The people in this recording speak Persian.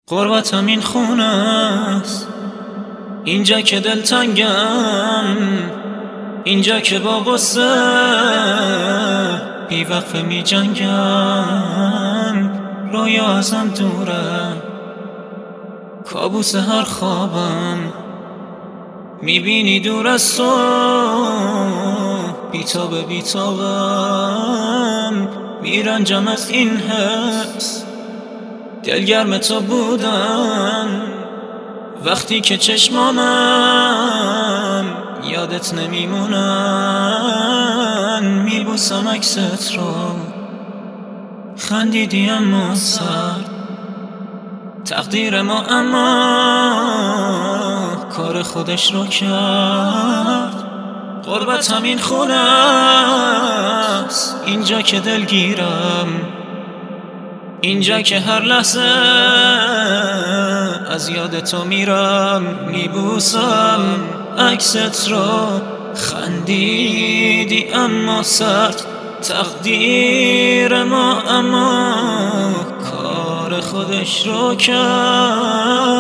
غربتم این خونه است، اینجا که دلتنگم، اینجا که با غصه بی وقفه می جنگم. رویا ازم دوره، کابوس هر خوابم میبینی دور از تو، بیتابه بیتابم میرنجم از این حس. دلگرم تو بودن وقتی که چشمامم یادت نمیمونن. میبوسم عکست رو، خندیدی اما سرد، تقدیر ما اما کار خودش رو کرد. غربت همین خونه است، اینجا که دلگیرم، اینجا که هر لحظه از یاد تو میرم. میبوسم عکست رو، خندیدی اما سرد، تقدیر ما اما کار خودش رو کرد.